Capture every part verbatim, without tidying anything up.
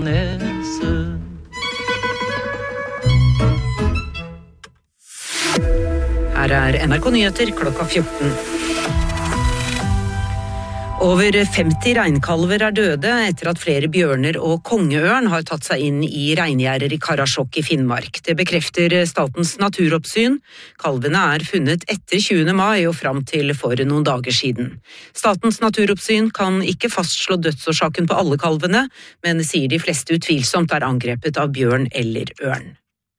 neset. Her er N R K Nyheter klokka fjorten. Over femti reinkalver er døde etter at flere bjørner og kongeørn har tatt seg inn i reingjerder i Karasjok i Finnmark. Det bekrefter Statens naturoppsyn. Kalvene er funnet etter tjuende mai og fram til for noen dager siden. Statens naturoppsyn kan ikke fastslå dødsårsaken på alle kalvene, men sier de fleste utvilsomt er angrepet av bjørn eller ørn.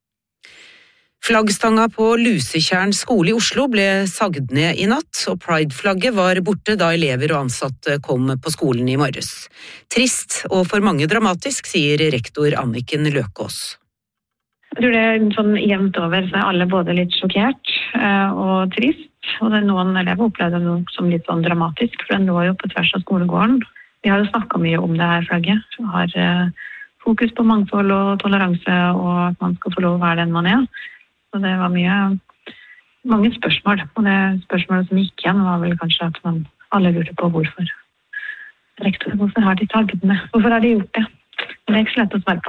Flaggstanga på Lusekjern skole i Oslo ble sagd ned i natt, og Pride-flagget var borte da elever og ansatte kom på skolen i morges. Trist og for mange dramatisk, sier rektor Anniken Løkås. Jeg tror det er sånn jevnt over, så er alle både litt sjokkert og trist, og det er noen elever opplevde noe som litt sånn dramatisk, for den lå jo på tvers av skolegården. Vi har jo snakket mye om det her flagget, vi har fokus på mangfold og toleranse, og at man skal få lov å være den man er. Så det var mye, mange spørsmål, og det spørsmålet som gikk igjen var vel kanskje at man alle lurte på hvorfor. Rektor, hvorfor har de taget med? Hvorfor har de gjort det? Det er ikke så lett å svare på.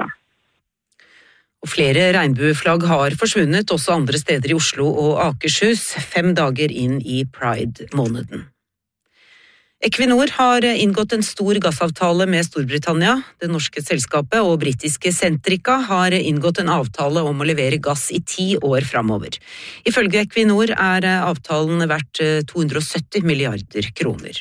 Og flere regnbueflagg har forsvunnet også andre steder i Oslo og Akershus, fem dager inn i Pride-måneden. Equinor har inngått en stor gassavtale med Storbritannia. Det norske selskapet og britiske Centrica har inngått en avtale om å levere gass i ti år framover. Ifølge Equinor er avtalen verdt to hundre og sytti milliarder kroner.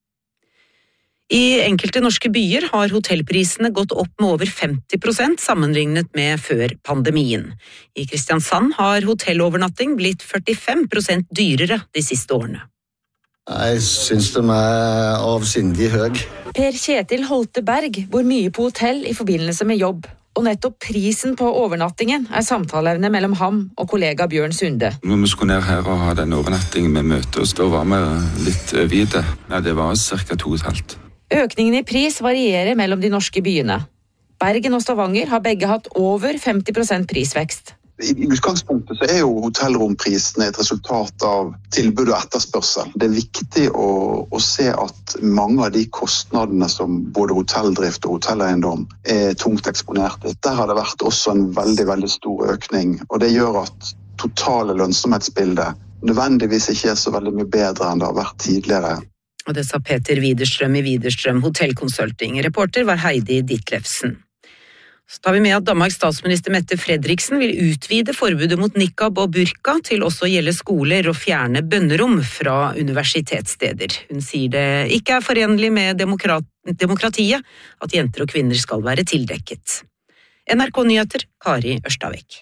I enkelte norske byer har hotellprisene gått opp med over femti prosent sammenlignet med før pandemien. I Kristiansand har hotellovernatting blitt førtifem prosent dyrere de siste årene. Jeg synes de er avsindig høy. Per Kjetil Holteberg bor mye på hotell i forbindelse med jobb, og nettopp prisen på overnattingen er samtaleevne mellom ham og kollega Bjørn Sunde. Når vi skulle ned her og ha den overnattingen med møte, så var vi litt vide. Ja, det var cirka to og et halvt. Økningen i pris varierer mellom de norske byene. Bergen og Stavanger har begge hatt over femti prosent prisvekst. I utgangspunktet så er jo hotellromprisene et resultat av tilbud og etterspørsel. Det er viktig å, å se at mange av de kostnadene som både hotelldrift og hotelleiendom er tungt eksponert. Der har det vært også en veldig, veldig stor økning, og det gjør at totale lønnsomhetsbildet nødvendigvis ikke er så veldig mye bedre enn det har vært tidligere. Og det sa Peter Widerstrøm i Widerstrøm Hotellkonsulting. Reporter var Heidi Ditlevsen. Så tar vi med at Danmarks statsminister Mette Frederiksen vil utvide forbudet mot niqab og burka til også å gjelde skoler og fjerne bønnerom fra universitetssteder. Hun sier det ikke er forenlig med demokrat- demokratiet at jenter og kvinner skal være tildekket. N R K Nyheter, Kari Ørstavik.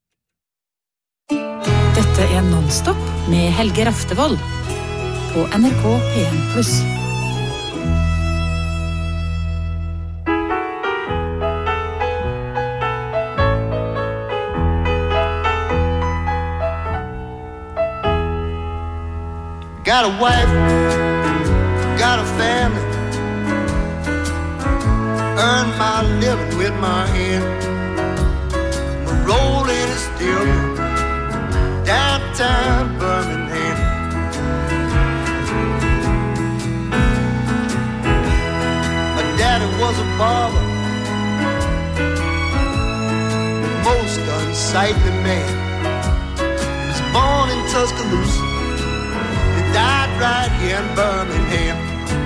Dette er Non-Stop med Helge Raftevold på N R K P en pluss. Got a wife, got a family, earn my living with my hand. My rolling is still downtown Birmingham. My daddy was a barber, the most unsightly man. He was born in Tuscaloosa, died right here in Birmingham.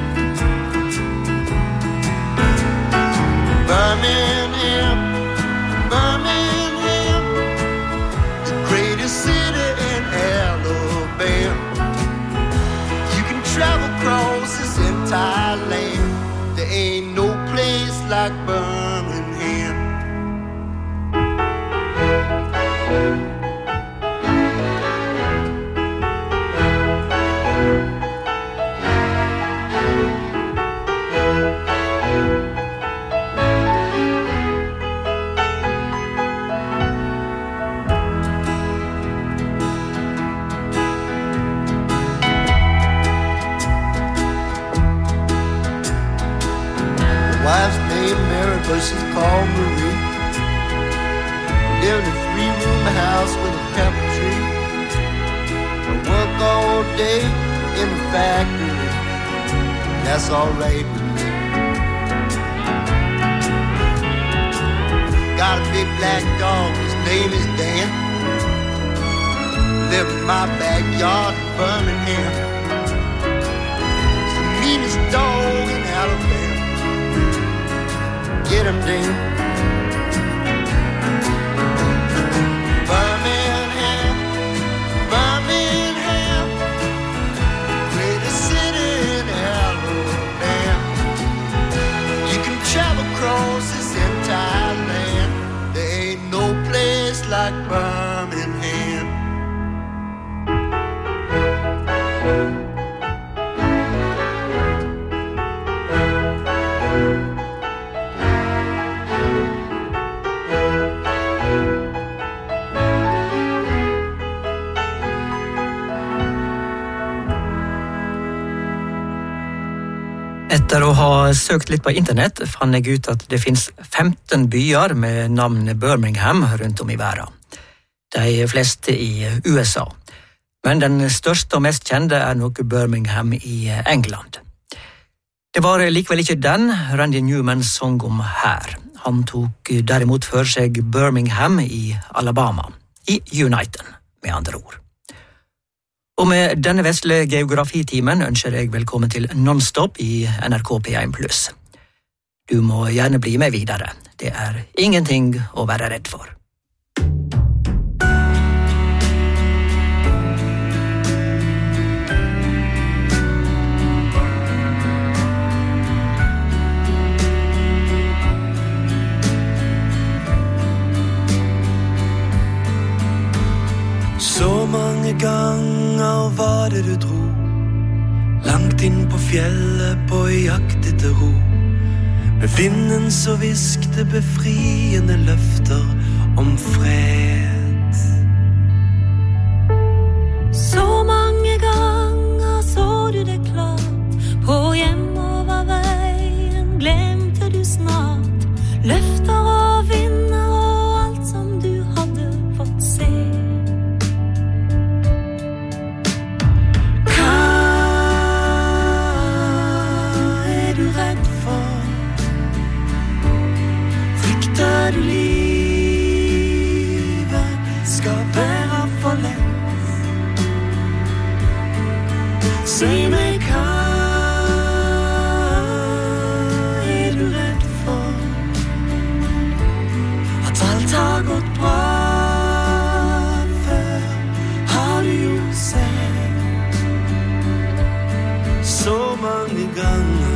Birmingham, Birmingham, the greatest city in Alabama. You can travel across this entire land. There ain't no place like Birmingham. But she's called Marie. Live in a three-room house with a pepper tree. I work all day in the factory. That's all right with me. black dog, his name is Dan. Live in my backyard in Birmingham. He's the meanest dog in Alabama. Get him, Dan. Birmingham, Birmingham, greatest city in Alabama. You can travel across this entire land. There ain't no place like Birmingham. Etter å ha søkt litt på internett, fann jeg ut at det finnes femten byer med navnet Birmingham rundt om i verden. De fleste i U S A. Men den største og mest kjente er nok Birmingham i England. Det var likevel ikke den Randy Newman sang om her. Han tok derimot for seg Birmingham i Alabama, i Uniten, med andre ord. Og med denne vesle geografitimen ønsker jeg velkommen til Nonstop i N R K P én pluss. Du må gjerne bli med videre. Det er ingenting å være redd for. Så mange ganger var det du dro, langt inn på fjellet på jakt etter ro, med vinden så viskte befriende løfter om fred. Så mange ganger så du det klart, på hjemoverveien glemte du snart løfter og vinder og alt som du hadde fått se. Du livet skal være for lett. Si meg hva er du redd for? At alt har gått bra før, har du jo sett så mange ganger.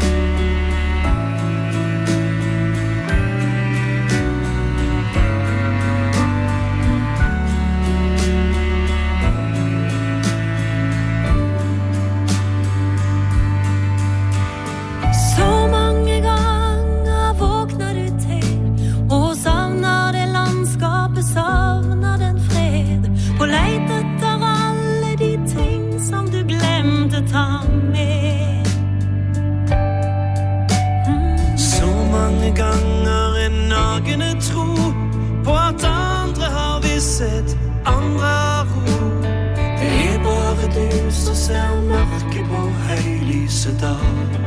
Ta med. Mm. Så mange ganger en nagende tro på at andre har visshet, andre har ro. Det er bare du som ser mørke på høylyse dag.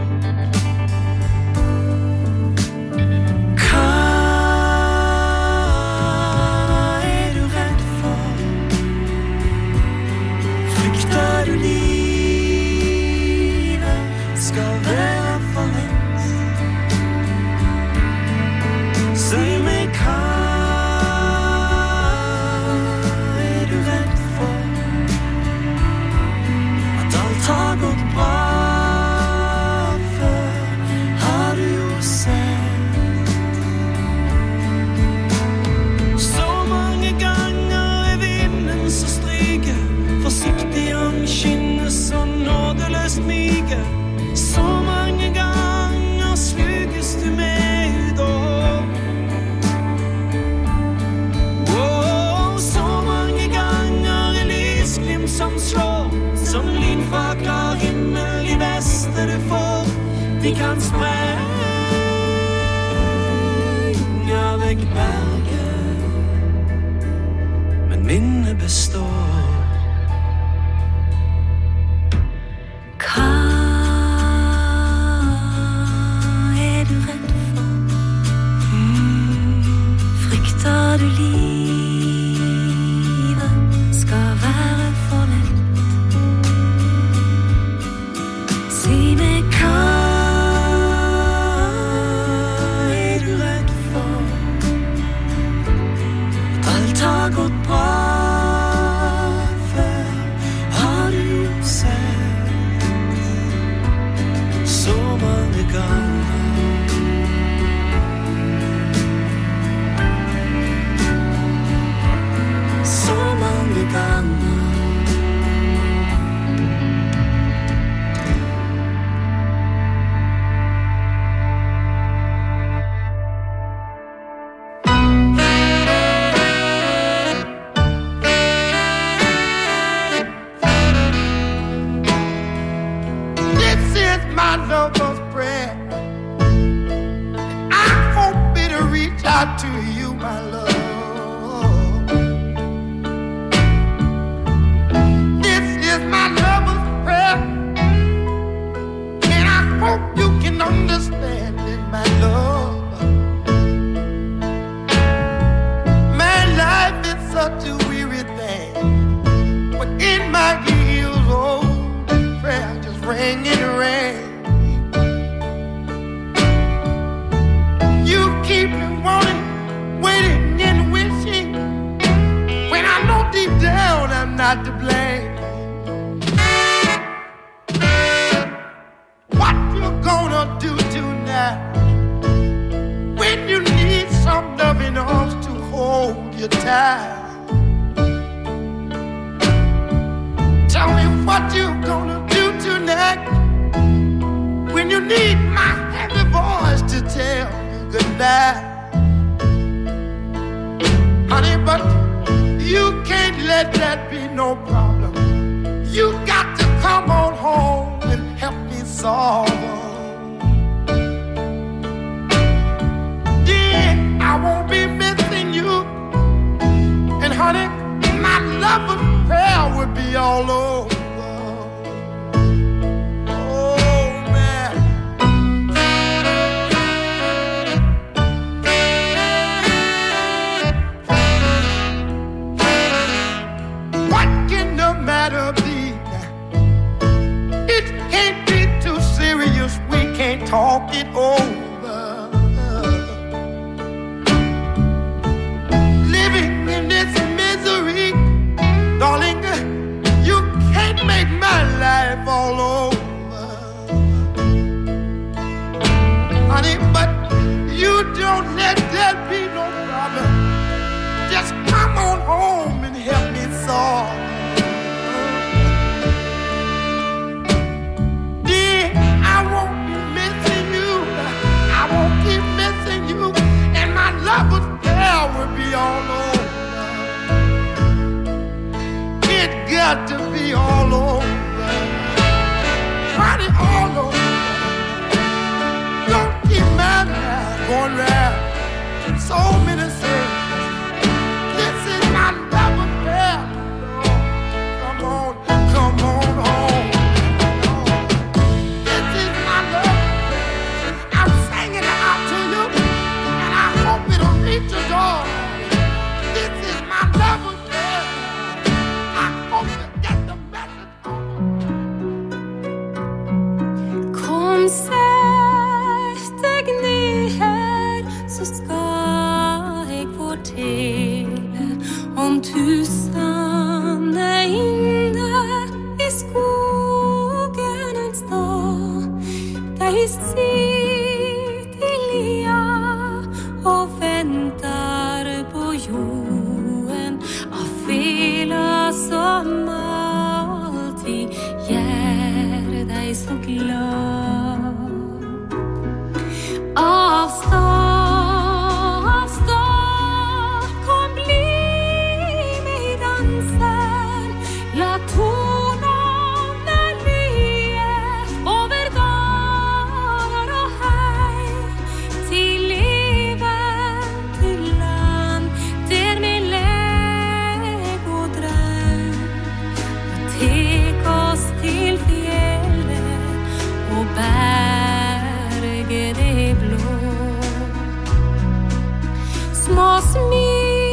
De kan sprenge vekk berget, men minnet består. Hva er du redd for? Mm. Frykter du livet skal være for lett? Si meg hva er du redd for? Alt har gått bra før, har du sett så mange ganger. Så mange ganger. Små smil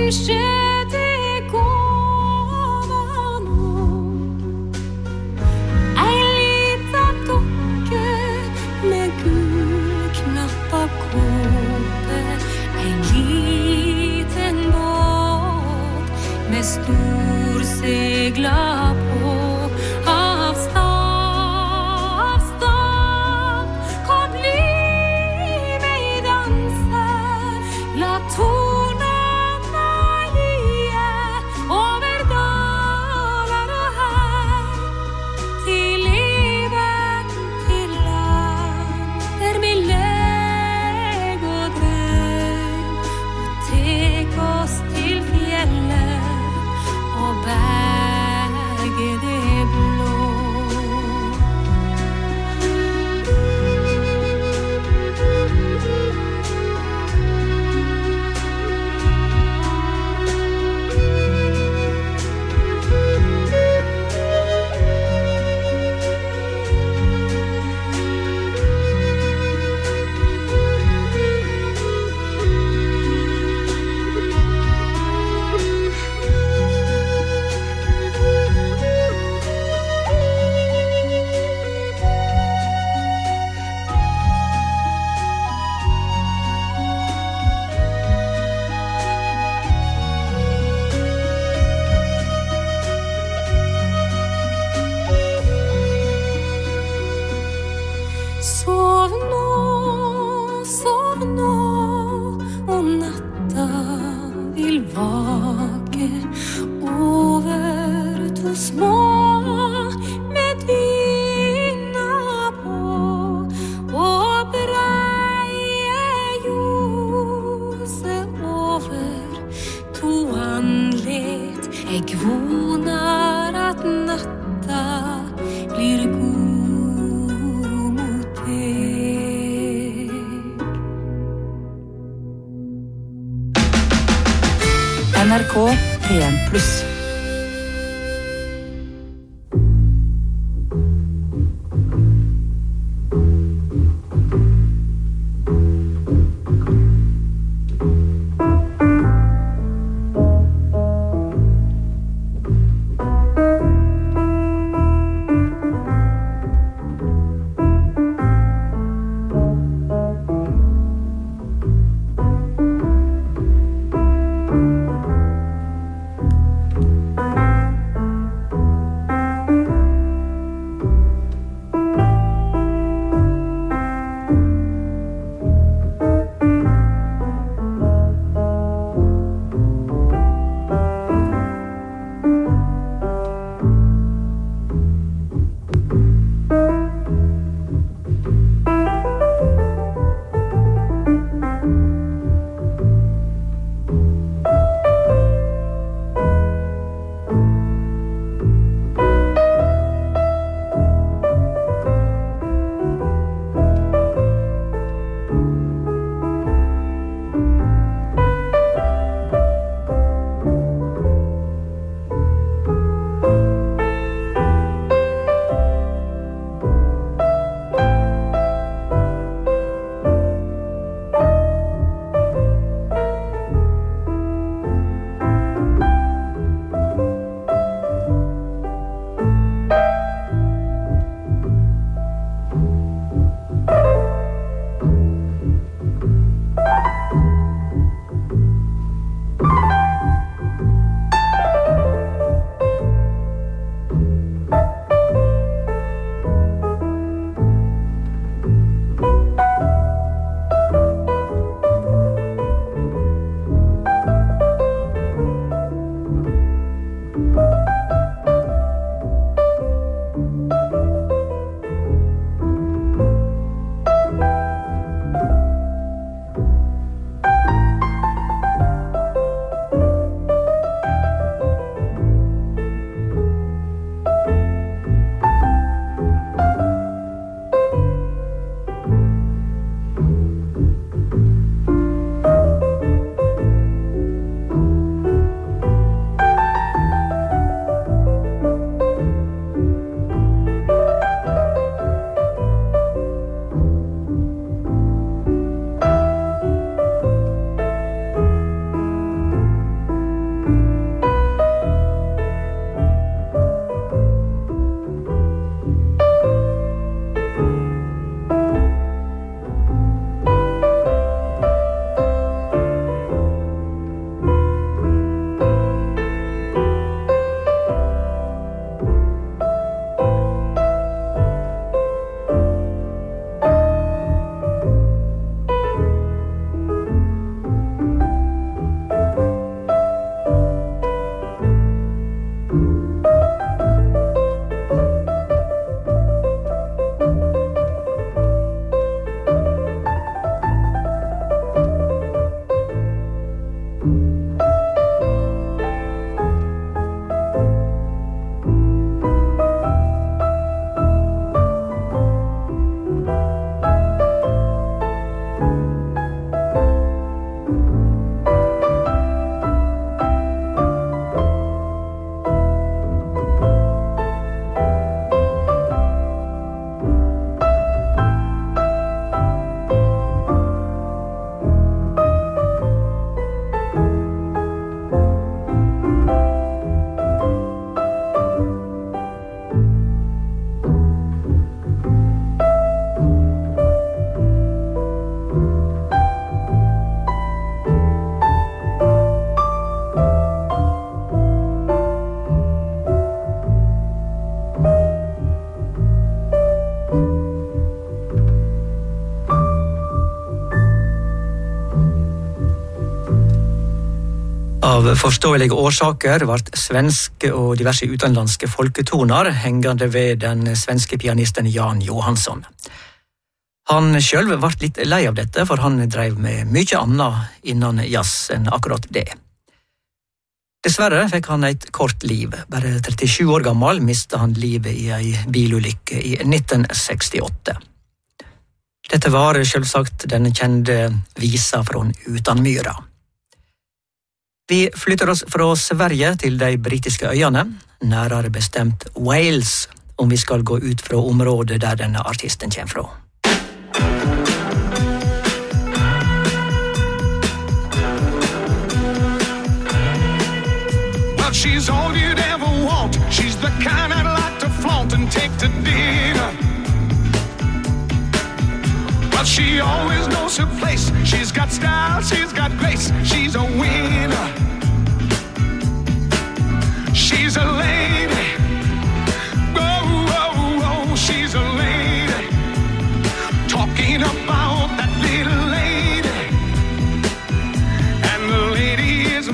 N R K P en pluss. forståelige årsaker ble svenske og diverse utenlandske folketoner hengende ved den svenske pianisten Jan Johansson. Han selv ble litt lei av dette, for han drev med mye annet innan jazz enn akkurat det. Dessverre fikk han et kort liv. Bare trettisju år gammel mistet han livet i ei bilulykke i nitten sekstiåtte. Dette var selvsagt den kjente visa fra Utanmyra. Vi flytter oss fra Sverige til de britiske øyene, nærere bestemt Wales, om vi skal gå ut fra området der denne artisten kommer fra. Well, she's all you'd ever want. She's the kind I'd like to flaunt and take to dinner. Well, she always knows her place. She's got style, she's got grace. She's a winner. She's a lady. Oh, oh, oh, she's a lady. Talking about that little lady. And the lady is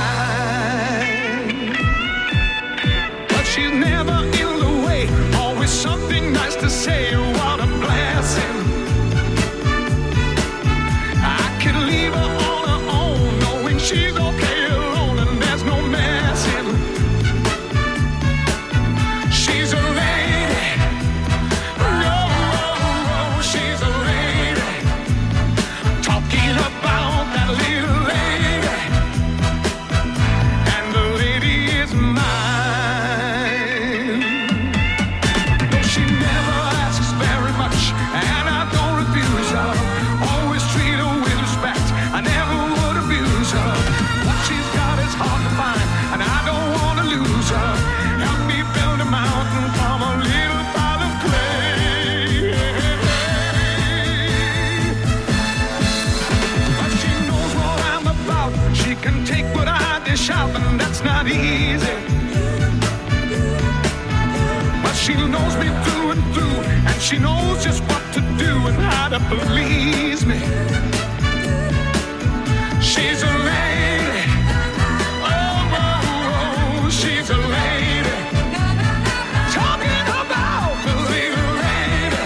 mine. But she's never in the way. Always something nice to say. What a blessing. Leave her on her own, knowing she's okay alone and there's no messing. She's a lady. No, oh, oh, she's a lady. Talking about that little lady. And the lady is mine. No, she never asks very much, and I don't refuse her. Always treat her with I never would abuse her. What she's got is hard to find, and I don't want to lose her. Help me build a mountain from a little pile of clay. But she knows what I'm about. She can take what I dish out, and that's not easy. But she knows me through and through, and she knows just what to do and how to please me. She's a lady. Oh, oh, oh, she's a lady. Talking about the little lady.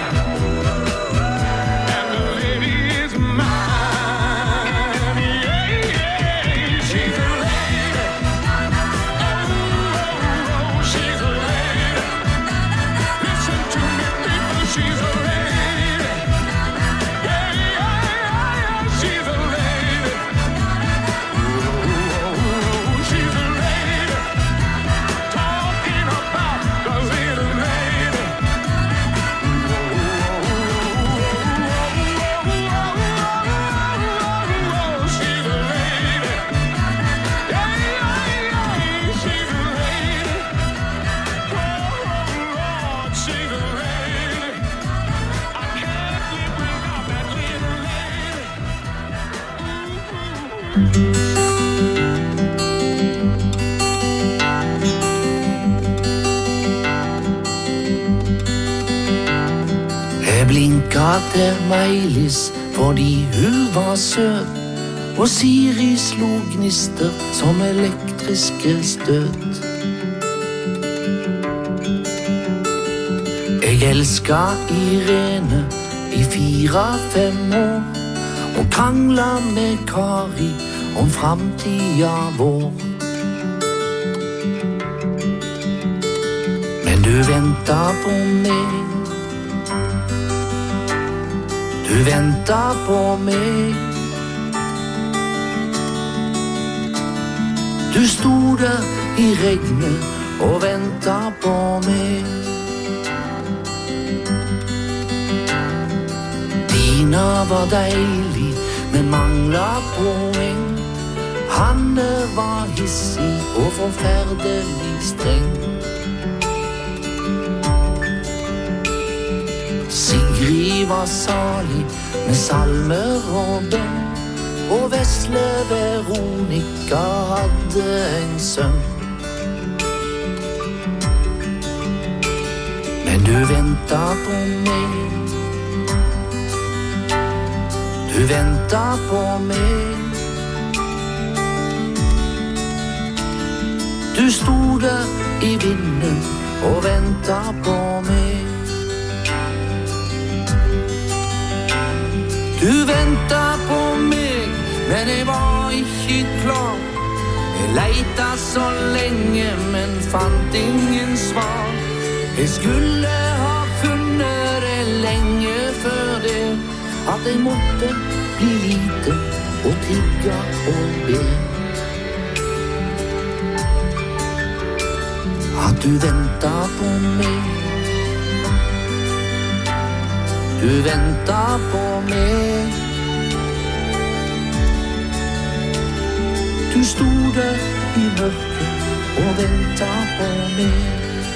And the lady is mine. Yeah, yeah, she's a lady. Oh, oh, oh, she's a lady. Listen to me, people, she's a lady. Yeah, yeah, yeah, she's a lady. Jeg blinket til Meilis fordi hun var søt, og Siri slo gnister som elektriske støt. Jeg elsket Irene i fire-fem år, og kranglet med Kari om framtida vår. Men du ventet på meg, du ventet på meg. Du stod der i regnet og ventet på meg. Dina var deilig, men manglet poeng. Hanne var hissig og forferdelig streng. Sigrid var salig med salmer og bønn, og vesle Veronika hadde en sønn. Men du ventet på meg, du ventet på meg. Du stod der i vinden og ventet på meg. Du ventet på meg, men jeg var ikke klar. Jeg leita så lenge, men fant ingen svar. Jeg skulle ha funnet det lenge før det, at jeg måtte bli liten og tigge og be. At du ventet på meg, du ventet på meg. Du stod der i mørket og ventet på meg.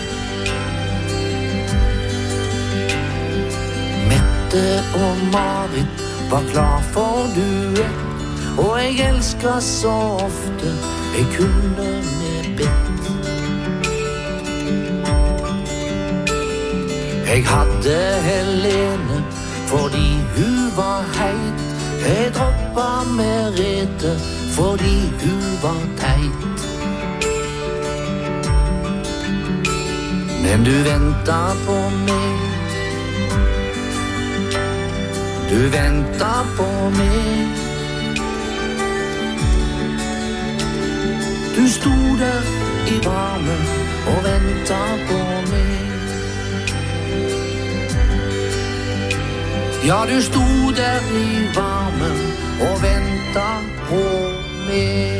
Mette og Marit var klar for duett, og jeg elsket så ofte jeg kunne med bett. Jeg hadde Helene fordi hun var heit. Jeg droppet Merete fordi hun var teit. Men du ventet på meg, du ventet på meg. Du stod der i varmen og ventet på meg. Ja, du stod der i varmen og ventet på meg.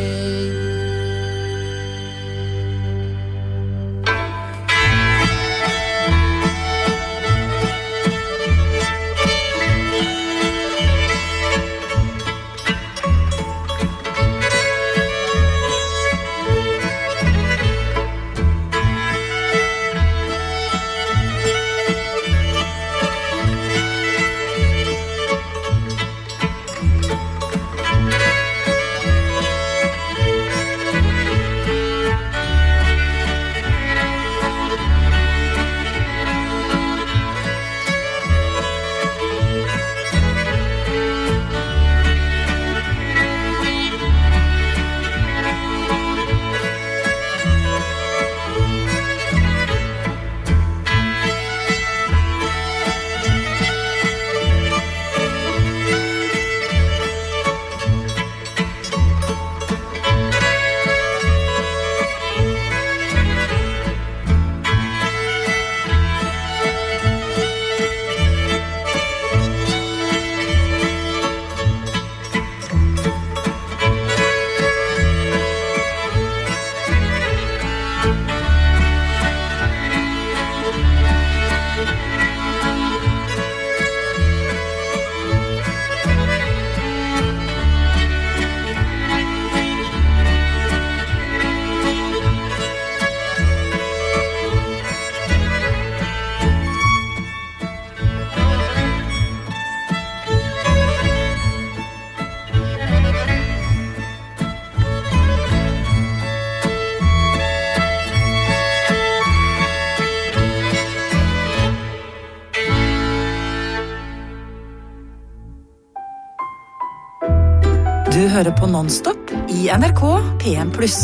Du hører på Nonstop i N R K P en pluss.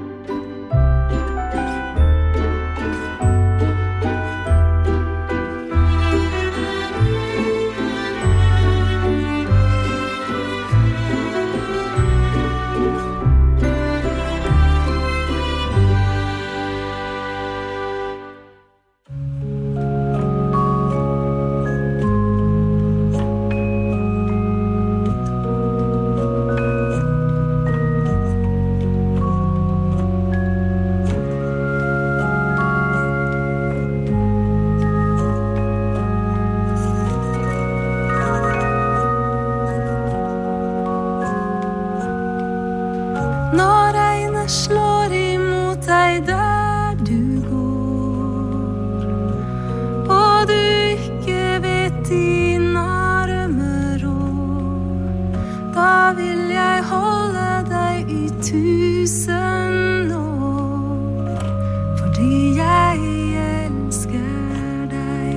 Slår imot deg der du går, og du ikke vet din arme råd, da vil jeg holde deg i tusen år, fordi jeg elsker deg.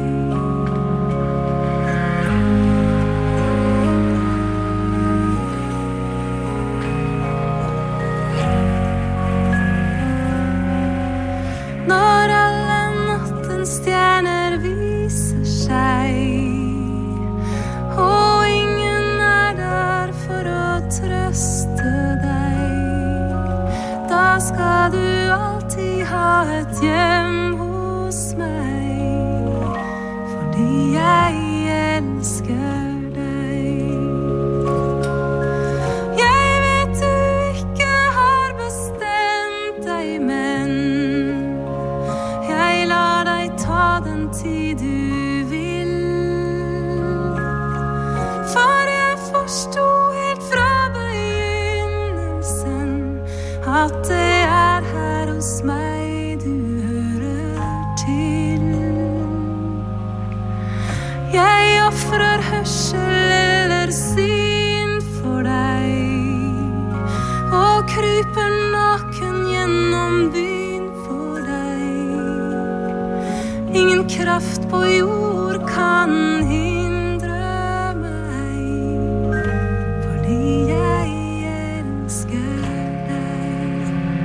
framtid du vil. For jeg forstod helt fra begynnelsen at det er her hos meg du hører til. Jeg offrer hørsel eller syn for deg, og kryper naken gjennom byen for deg. Ingen kraft på jord kan hindre meg, fordi jeg elsker deg.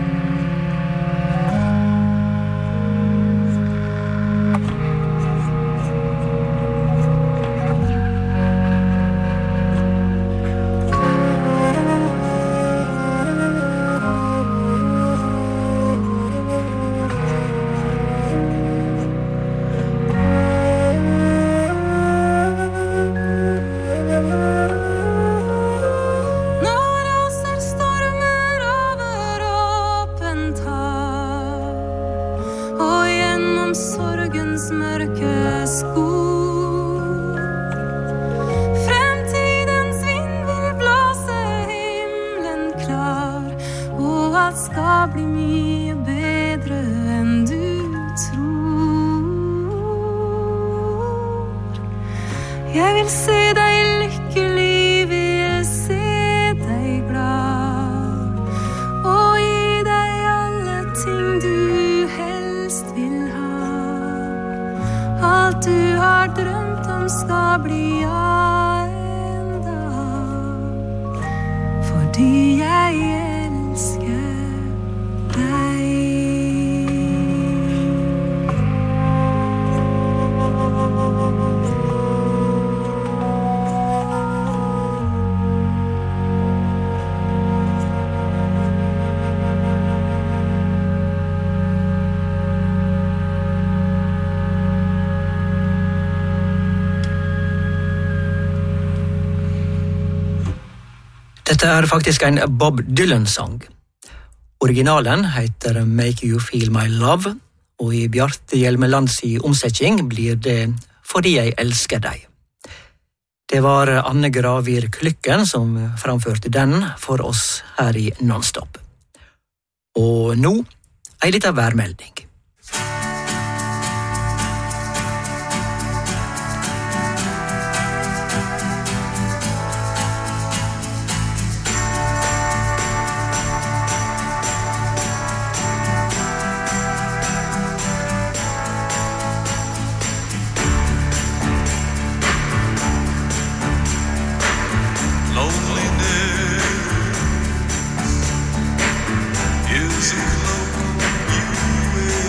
Dette er faktisk en Bob Dylan-sang. Originalen heter Make You Feel My Love, og i Bjarte Hjelmelands omsetning blir det Fordi jeg elsker deg. Det var Anne Gravir Klykken som framførte den for oss her i Nonstop. Og nå, en liten værmelding. Is a cloak you wear.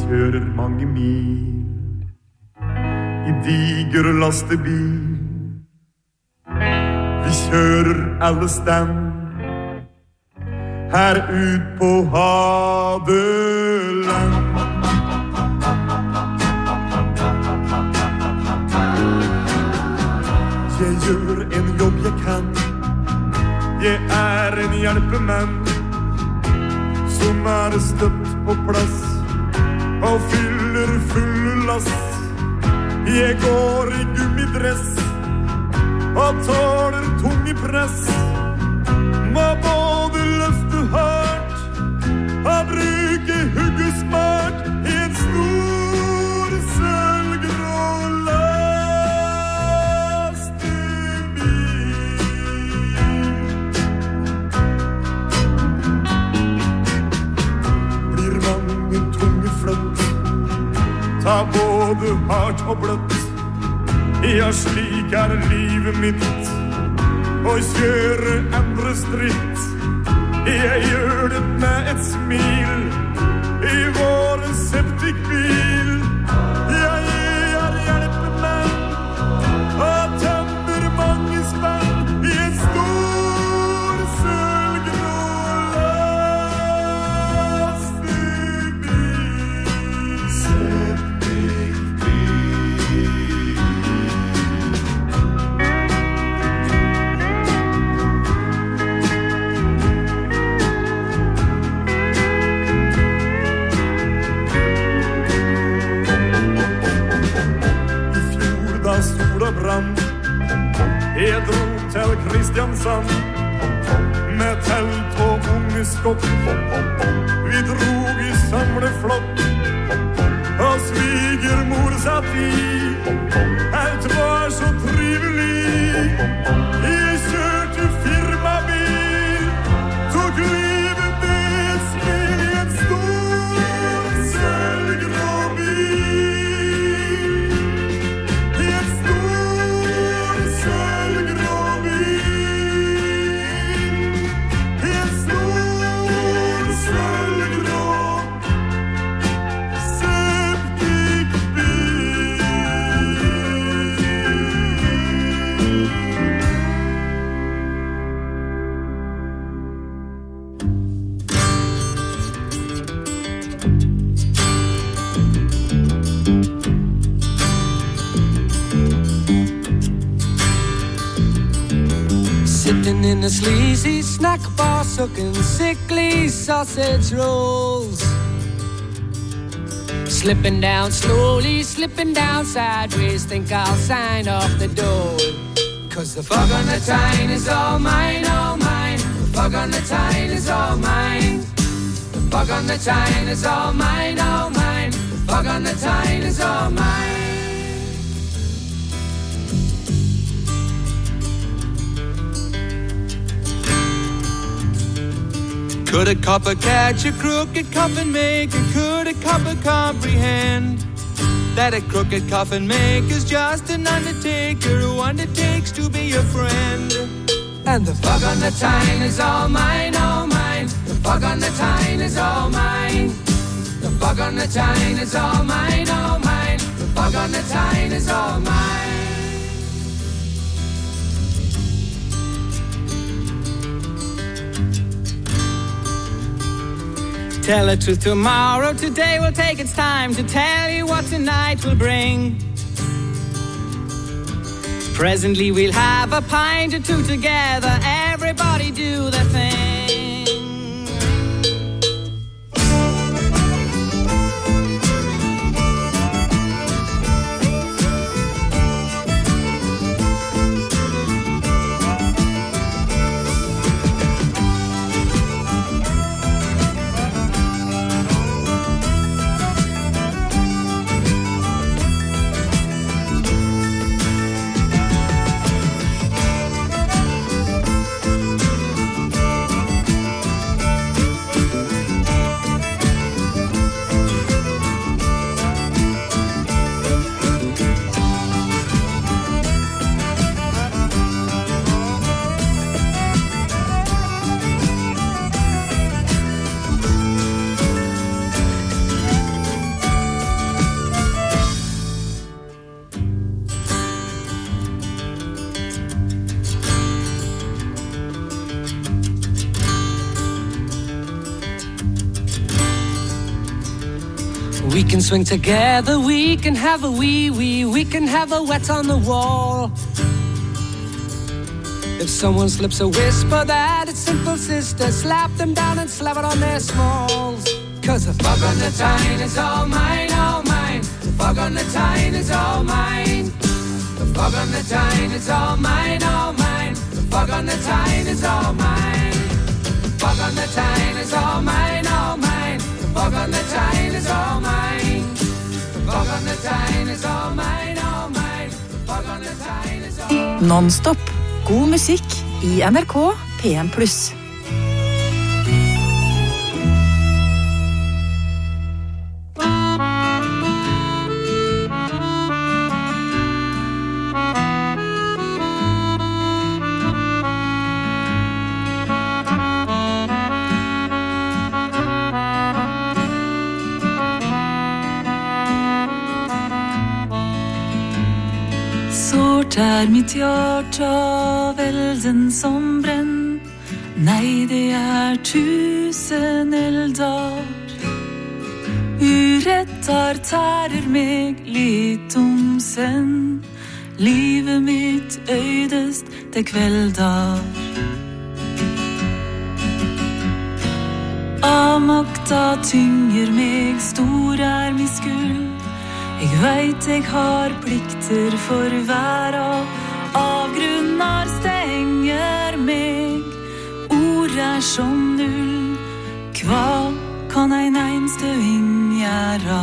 kjører mange mil i diger lastebil. Vi kjører alle stand her ut på Hadeland. Jeg gjør en jobb jeg kan. Jeg er en hjelpemann som er støtt på plass og fyller full lass. Jeg går i gummidress og tåler tunge press. Må både løfte hardt og bruke hugge smart i en stor sølvgrå lastebil. Blir mange tunge fløtt, ta både hardt og bløtt. Ja, slik er livet mitt, og kjøre andre stritt. Jeg gjør det med et smil i vår septikbil. Ja, jeg er hjelpemann og tømmer mange spann i en stor sølvgrå lastebil. Septikbil. Sola brann. Jeg dro til Kristiansand med telt og unge skott. Vi drog i samleflokk og svigermor satt i. Alt var så trivelig. Jeg kjørte firmabil, tok livet med et smil i en stor sølvgrå bil. Sitting in a sleazy snack bar, sucking sickly sausage rolls. Slipping down slowly, slipping down sideways. Think I'll sign off the door. Cause the fog on the Tyne is all mine, all mine. The fog on the Tyne is all mine. The fog on the Tyne is all mine, all mine. The fog on the Tyne is all mine. Could a copper catch a crooked coffin maker? Could a copper comprehend that a crooked coffin maker's just an undertaker who undertakes to be your friend? And the fog on the Tyne is all mine, all mine. The fog on the Tyne is all mine. The fog on the Tyne is all mine, all mine. The fog on the Tyne is all mine. Tell the truth tomorrow, today will take its time to tell you what tonight will bring. Presently we'll have a pint or two together, everybody do their thing. can swing together, we can have a wee wee, we can have a wet on the wall. If someone slips a whisper that it's simple, sister, slap them down and slap it on their smalls. Cause the fog on the Tyne is all mine, all mine. The fog on the Tyne is all mine. The fog on the Tyne is all mine, all mine. The fog on the Tyne is all mine. The fog on the Tyne is all mine, all mine. The fog on the Tyne is all mine. The fog on the Tyne is all mine, all mine. The fog on the Tyne is all mine. Non-stop. God musikk i N R K P en pluss. Er mitt hjerte av elden som brenn. Nei, det er tusen elder. Urettar tærer meg litt om senn. Livet mitt øydest det kveldar. Av makta tynger meg, stor er min skuld. Jeg vet jeg har plikter for verda. Avgrunnar stenger meg. Ord er som null. Hva kan ein einstøing gjøre?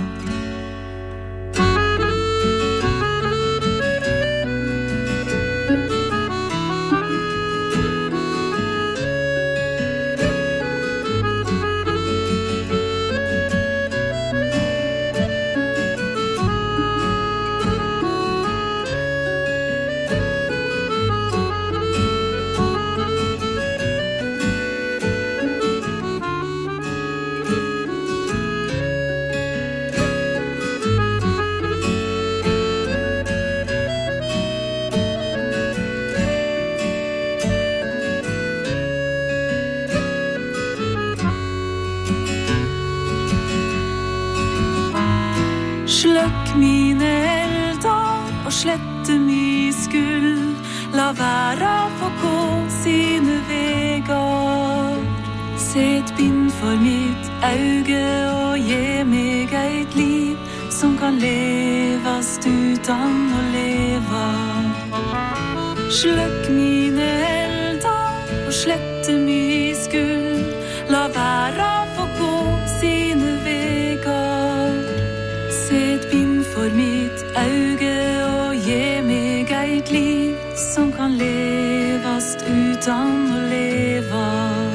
Sløkk mine eldar og slette mi skuld. La være få gå sine vegar. Se et bind for mitt auge og gi meg et liv som kan levas utan å leva. Sløkk mine eldar og slette mi skuld. La være få gå sine vegar. Se et bind for mitt auge og gi meg et liv som kan levas utan å leva.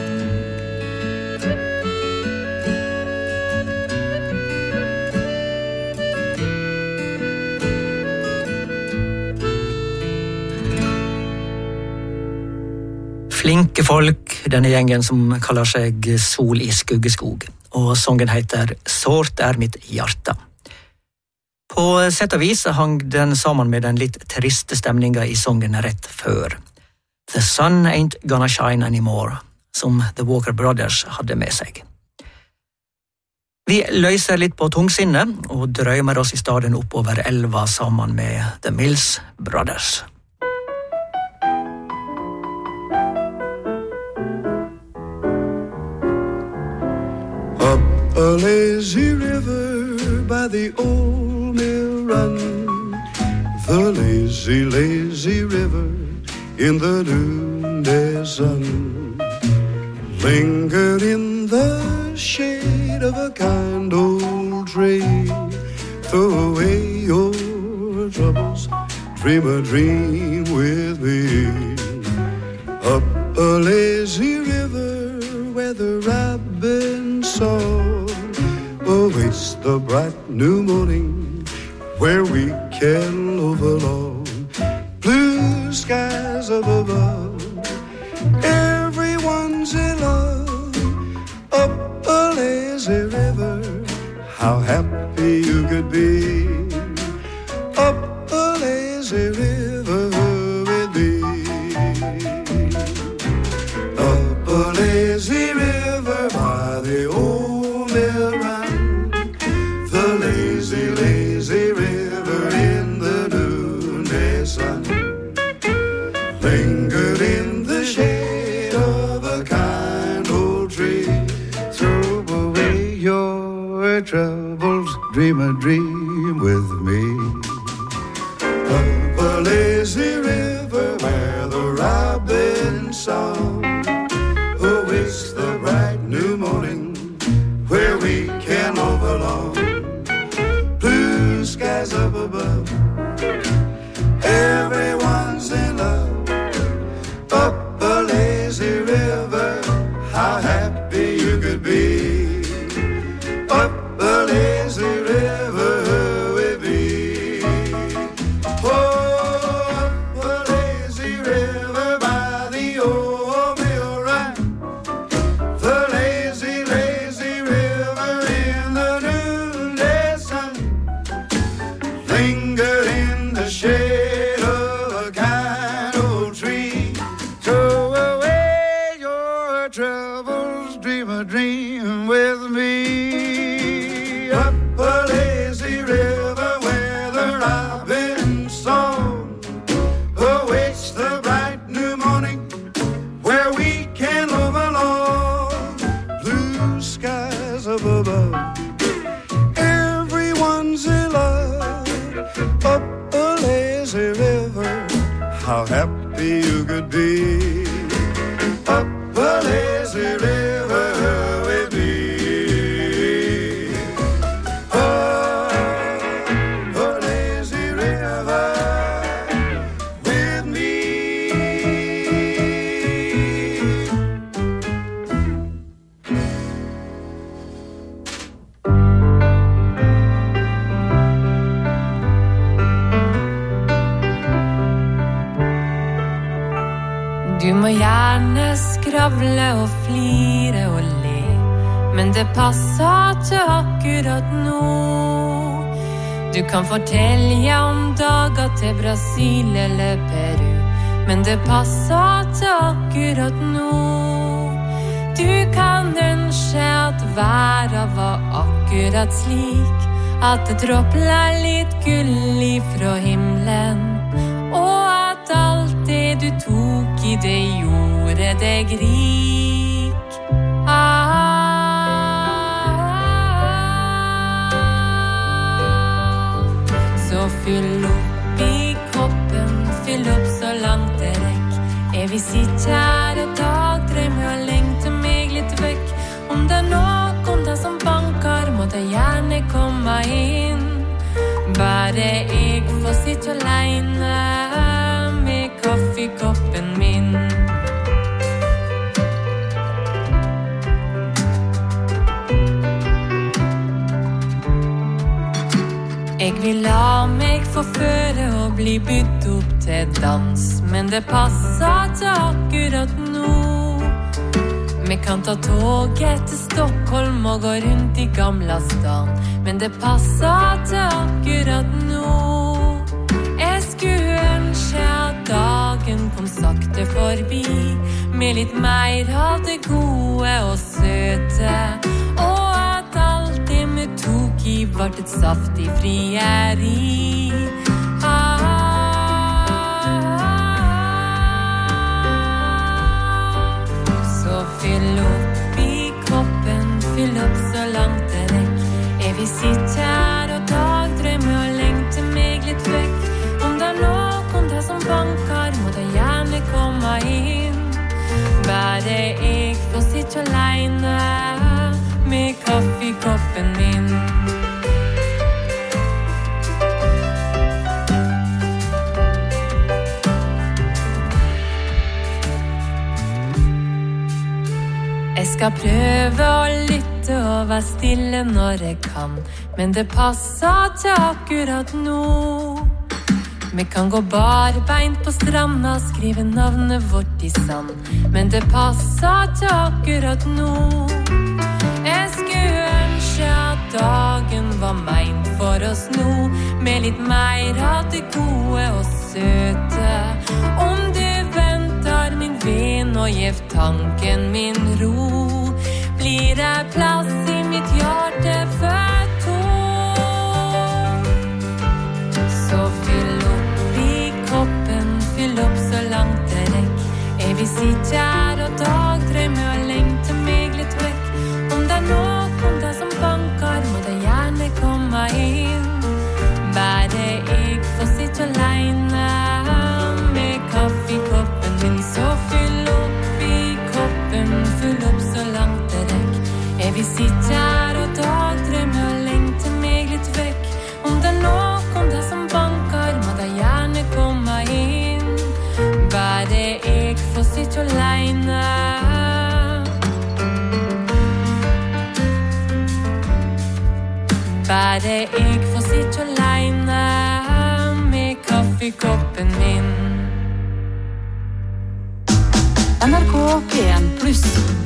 Flinke folk, denne gjengen som kaller seg Sol i Skuggeskog, og sangen heter Sårt er mitt hjerte. På sett og vis hang den sammen med den litt triste stemninga i sangen rett før. The sun ain't gonna shine anymore, som The Walker Brothers hadde med seg. Vi løser litt på tungsinnet og drømmer oss i staden oppover elva sammen med The Mills Brothers. Up a lazy river by the old mill run, the lazy, lazy river in the noonday sun, lingered in the shade of a kind old tree. Throw away your troubles, dream a dream with me. Up a lazy river where the robin song awaits the bright new morning, where we can love along. Blue skies up above, everyone's in love. Up a lazy river, how happy you could be. Up a lazy river with me. Up a lazy river by the old mill run, the lazy, lazy river in the noonday sun. Lingered in the shade of a kind old tree. Throw away your troubles, dream a dream with me. Up a lazy river where the robin song awaits the bright new morning, where we can overlong. Blue skies up above, everyone's in love. Up a lazy river, how happy you could be. Up a lazy river with me. Oh, up a lazy river by the old mill run. The lazy, lazy river in the noonday sun. Linger in the shade of a kind old tree. Throw away your troubles, dream a dream with me. Up a lazy river where the robin's song awaits the bright new morning, where we can overlong. Blue skies up above, everyone's in love. Up a lazy river, how happy you could be. Up a lazy river with me. Up a lazy river with me. Du må gjerne skravle og flire og le, men det passer til akkurat nå. Du kan fortelle om dager til Brasil eller Peru, men det passer til akkurat nå. Du kan ønske at været var akkurat slik, at det dropler litt gull ifra himmelen, og at alt det du tok i det gjorde deg rik. Ah, så fyll opp i koppen, fyll opp så langt det rekk. Er vi sitter her og dagdrømmer og lengter meg litt vekk. Om det er noen der som banker, må det gjerne komme inn. Bare jeg får sitte alene med kaffekoppen min. Jeg vil la meg forføre og bli bytt opp til dans, men det passer til akkurat nå. Vi kan ta toget til Stockholm og gå rundt i gamla stan, men det passer til akkurat nå. Jeg skulle ønske at dagen kom sakte forbi, med litt mer av det gode og søte, og at alt det vi tok i vart et saftig frieri. Ah, så fyll opp i koppen, fyll opp så langt det rekk. Er vi sitter her og dagdrømmer og lengter meg litt vekk. Om det er noen der som banker, må det gjerne komme inn. Bare jeg får sitte alene med kaffekoppen min. Jeg skal prøve å lytte og være stille når jeg kan, men det passer til akkurat nå. Vi kan gå barbeint på stranda, skrive navnet vårt i sand, men det passer til akkurat nå. Jeg skulle ønske at dagen var meint for oss nå, med litt mer av det gode og søte. Om du venter min venn og gjev tanken min ro, blir det plass i mitt hjerte for to. sitter alene med kaffekoppen min, så fyll opp i koppen, fyll opp så langt det rekk. Jeg vil sitte her og dagdrømme og lengte meg litt vekk. Om det er noen der som banker, må de gjerne komme inn. Bare jeg får sitte alene. Bare jeg får sitte alene med kaffekoppen min. N R K P en pluss.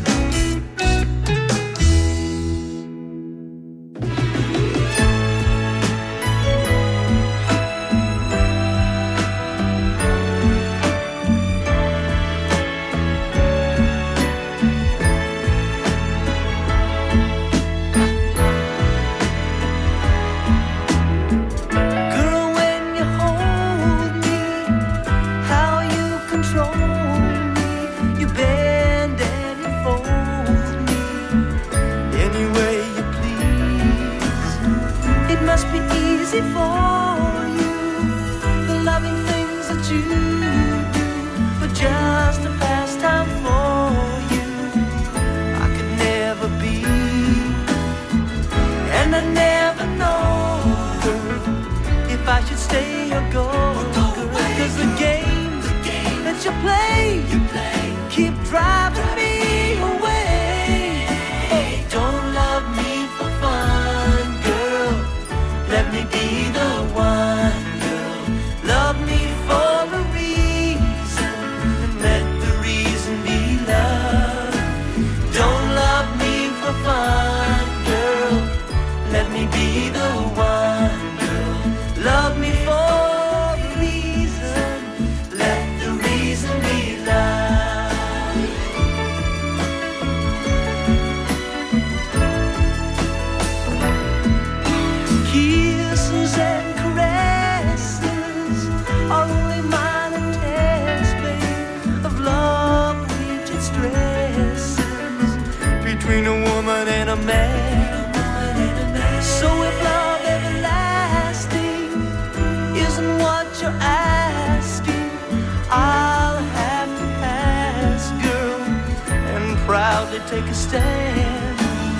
Take a stand.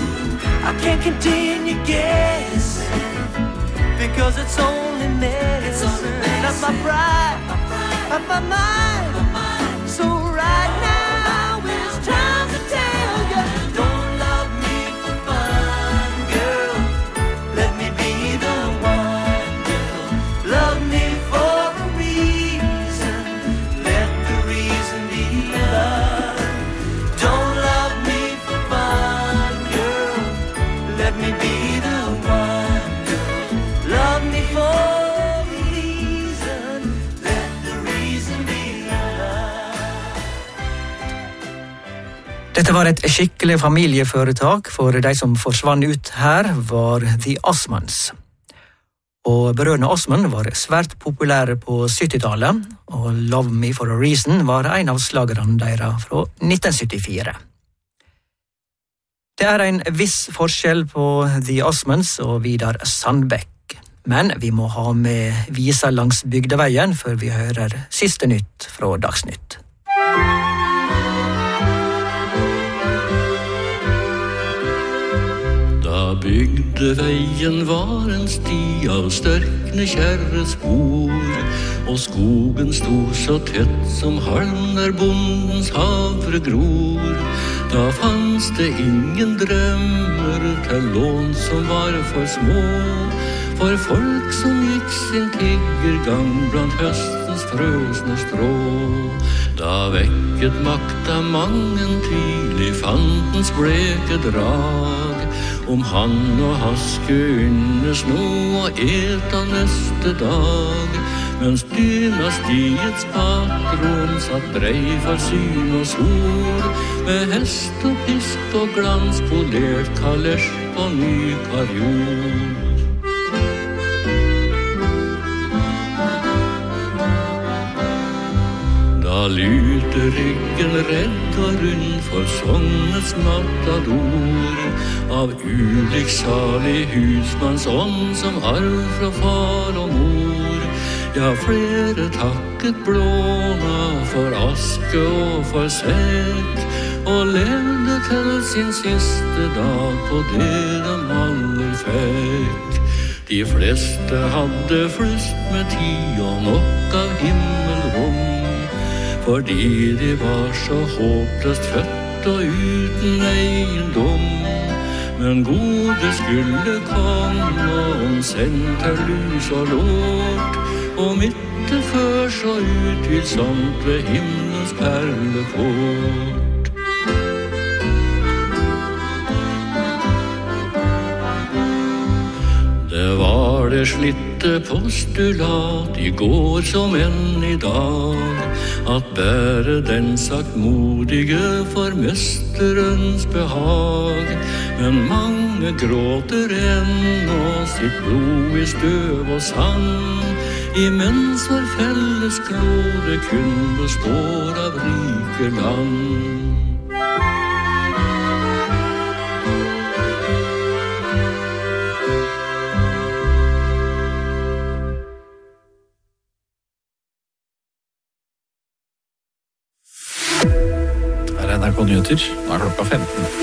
I can't continue guessing, because it's only medicine. That's my pride, that's my mind. So right now it's time to tell you, don't love me for fun, girl. Let me be the one, girl. Love me for a reason. Let the reason be love. Don't love me for fun, girl. Let me be the one, girl. Love me for a reason. Let the reason be love. Dette var et skikkelig familieforetak, for de som forsvann ut her var The Osmonds. Og brødrene Osmond var svært populære på syttitallet, og Love Me For A Reason var en av slagerne deres fra nitten syttifire. Det er en viss forskjell på The Osmonds og Vidar Sandbekk, men vi må ha med visa langs bygdeveien før vi hører siste nytt fra Dagsnytt. Da bygdeveien var en sti av størkne kjerre spor, og skogen stod så tett som halm der bondens havre gror. Da fanns det ingen drømmer til lån som var for små, for folk som gikk sin tiggergang blant høstens frøsne strå. Da vekket makta mangen tvil i fantens bleke drag, om han og hans kunnes nå og eta neste dag, mens dynastiets patron satt brei for syn og sol, med hest og pisk og glans polert kalesj på ny karjol. Da lyter ryggen redd og rund for Sognets matador, av ulik salig husmanns ånd som arv fra far og mor. Ja, flere takket blåna for aske og for svett, og levde til sin siste dag på det de aller fikk. De fleste hadde flust med tid og nok av himmelrom, fordi de var så håpløst født og uten eiendom. Men gode skulle komme om sendt til lus og lort, og midt før så utvilsomt ved himmelens perleport. Det var det slitte postulat I går som enn I dag, at bære den saktmodige for mesterens behag. Men mange gråter ennå sitt blod I støv og sand, imens vår felles klode kun består av rike land. N R K Nyheter, nå er klokka femten.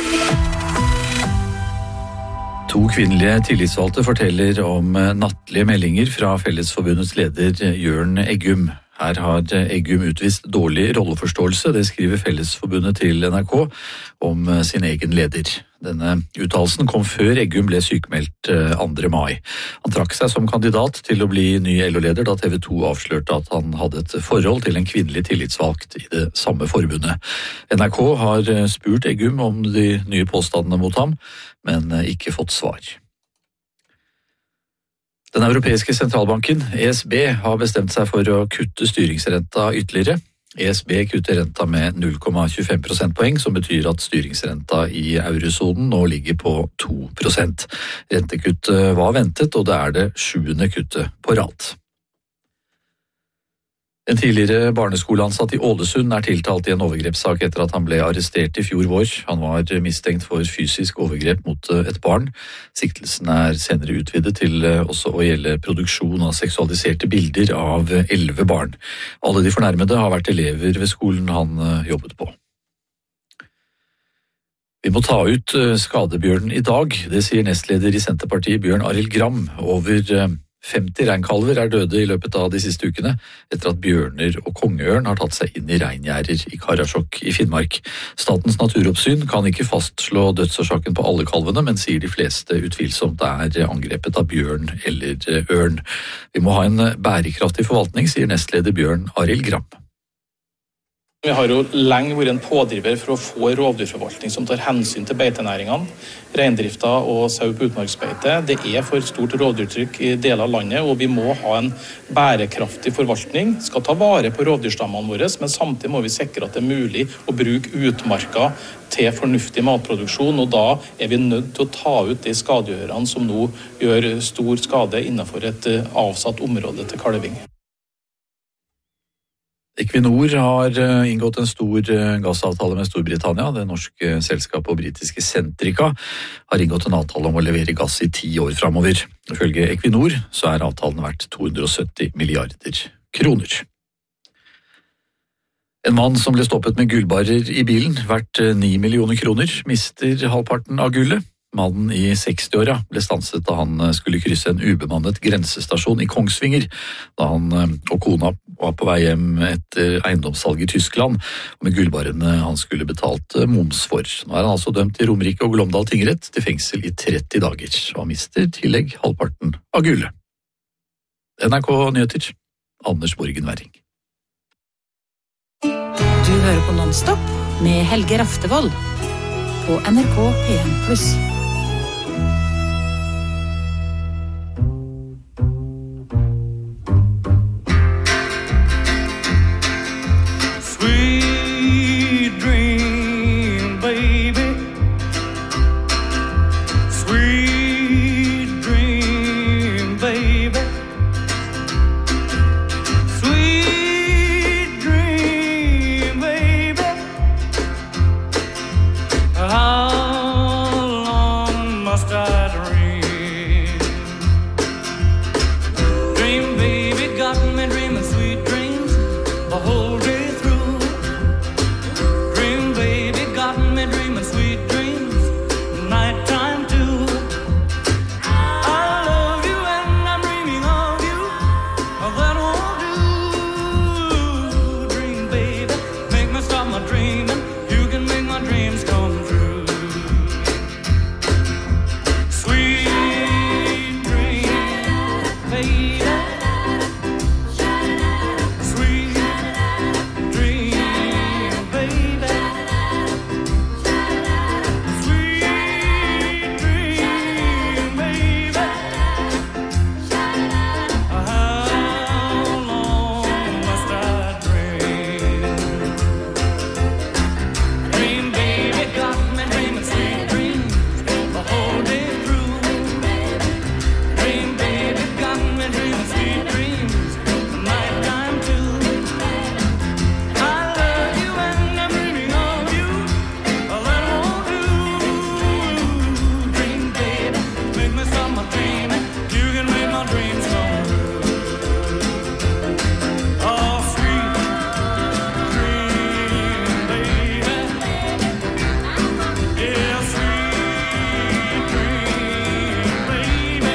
To kvinnelige tillitsvalgte forteller om nattlige meldinger fra Fellesforbundets leder Jørn Eggum. Her har Eggum utvist dårlig rolleforståelse, det skriver Fellesforbundet til N R K om sin egen leder. Denne uttalelsen kom før Eggum ble sykemeldt andre mai. Han trakk seg som kandidat til å bli ny L O-leder da T V to avslørte at han hadde et forhold til en kvinnelig tillitsvalgt I det samme forbundet. N R K har spurt Eggum om de nye påstandene mot ham, men ikke fått svar. Den europeiske sentralbanken, E S B, har bestemt seg for å kutte styringsrenta ytterligere. E S B kutter renta med null komma tjuefem prosentpoeng, som betyr at styringsrenta I eurosonen nå ligger på to prosent. Rentekuttet var ventet, og det er det sjuende kuttet på rad. En tidligere barneskoleansatt I Ålesund er tiltalt I en overgrepssak etter at han ble arrestert I fjor vår. Han var mistenkt for fysisk overgrep mot et barn. Siktelsen er senere utvidet til også å gjelde produksjon av seksualiserte bilder av elleve barn. Alle de fornærmede har vært elever ved skolen han jobbet på. Vi må ta ut skadebjørnen I dag, det sier nestleder I Senterpartiet Bjørn Arild Gram. Over femti reinkalver er døde I løpet av de siste ukene, etter at bjørner og kongeørn har tatt seg inn I reingjerder I Karasjok I Finnmark. Statens naturoppsyn kan ikke fastslå dødsårsaken på alle kalvene, men sier de fleste utvilsomt er angrepet av bjørn eller ørn. Vi må ha en bærekraftig forvaltning, sier nestleder Bjørn Arild Gram. Vi har jo lenge vært en pådriver for å få rovdyrforvaltning som tar hensyn til beitenæringene, reindrifta og sau på utmarksbeite. Det er for stort rovdyrtrykk I deler av landet, og vi må ha en bærekraftig forvaltning. Vi skal ta vare på rovdyrstammene våre, men samtidig må vi sikre at det er mulig å bruke utmarka til fornuftig matproduksjon, og da er vi nødt til å ta ut de skadegjørerne som nå gjør stor skade innenfor et avsatt område til kalving. Equinor har inngått en stor gassavtale med Storbritannia. Det norske selskapet og britiske Centrica har inngått en avtale om å levere gass I ti år fremover. Ifølge Equinor så er avtalen verdt to hundre og sytti milliarder kroner. En mann som ble stoppet med gullbarer I bilen, verdt ni millioner kroner, mister halvparten av gullet. Mannen I sekstiåra ble stanset da han skulle krysse en ubemannet grensestasjon I Kongsvinger, da han og kona var på vei hjem etter eiendomssalg I Tyskland, og med gullbarene han skulle betalt moms for. Nå er han altså dømt I Romerike og Glåmdal tingrett til fengsel I tretti dager, og han mister tillegg halvparten av gullet. N R K Nyheter, Anders Borgen Werring. Du hører på Nonstop med Helge Raftevold på N R K P en pluss. How long got me dreaming sweet dreams the whole day through. Dream baby got me dreaming sweet dreams nighttime too. I love you and I'm dreaming of you. That won't do. Dream baby, make me stop my dreaming. You can make my dreams come true. Sweet dream, baby. Sweet dream, baby. Sweet dream, baby. How long must I dream? Dream baby got me dreaming sweet dreams the whole day through. Dream baby got me dreaming sweet dreams nighttime too. I love you and I'm dreaming of you. That won't do. Dream baby, make me stop my dreaming. You can make my dreams come true. Oh, sweet dream, baby. Yeah, sweet dream, baby.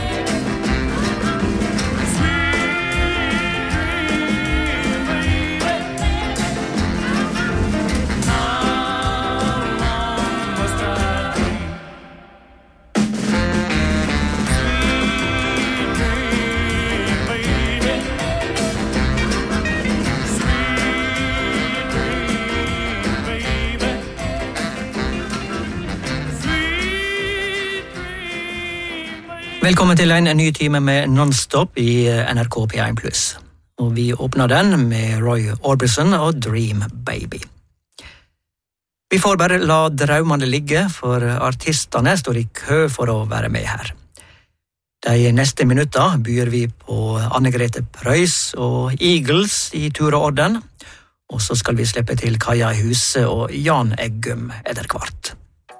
Sweet dream, baby. How long must I dream? Sweet dream, baby. Sweet dream, baby. Sweet dream, baby. Velkommen til en ny time med Non-Stop i N R K P one pluss. Og vi åpner den med Roy Orbison og Dream Baby. Vi får bare la drømmene ligge, for artistene står i kø for å være med her. De neste minutter byr vi på Anne-Grete Preus og Eagles i tur og orden, og så skal vi slippe til Kaja Huse og Jan Eggum etter hvert.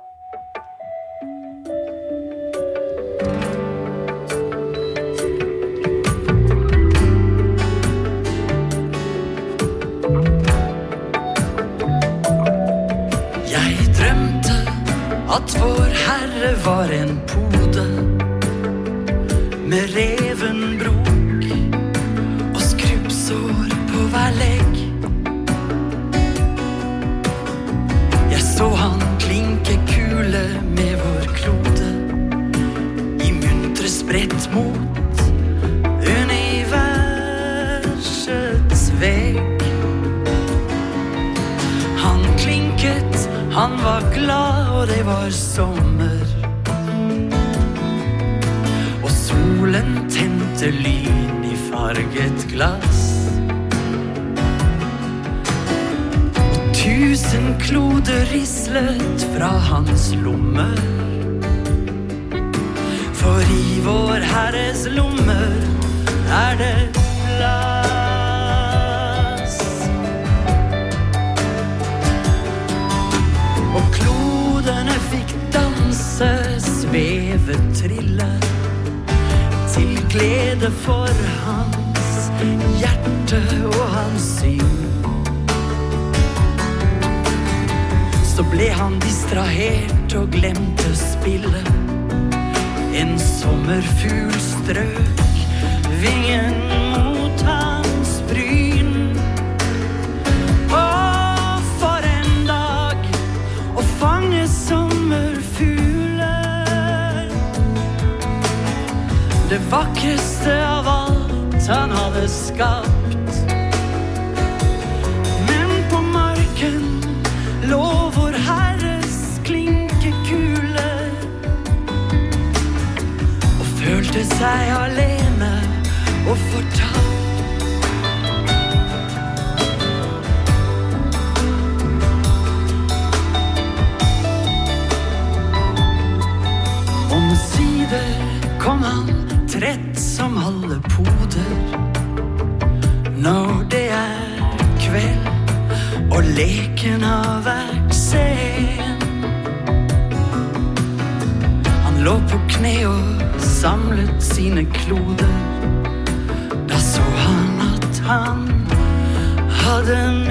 Jeg drømte at vår Herre var en pode med reven brok og skrubbsår på hver legg. Jeg så han klinke kule med vår klode i muntre sprett mot universets vegg. Han klinket, han var glad, og det var sommer. Og solen tente lyn i farget glass. Og tusen kloder rislet fra hans lommer. For i vår Herres lommer er det plass. Og klodene fikk danse, sveve, trille, til glede for hans hjerte og hans syn. Så ble han distrahert og glemte spille. En sommerfugl strøk vingen mot hans bryn. Å, for en dag å fange sommerfugler. Det vakreste av alt han hadde skapt. Men på marken lå vår Herres klinkekule og følte seg alene og fortapt. Omsider kom han trett som alle poder. Når det er kveld og leken har vært sen, han lå på kne og samlet sine kloder. Da så han them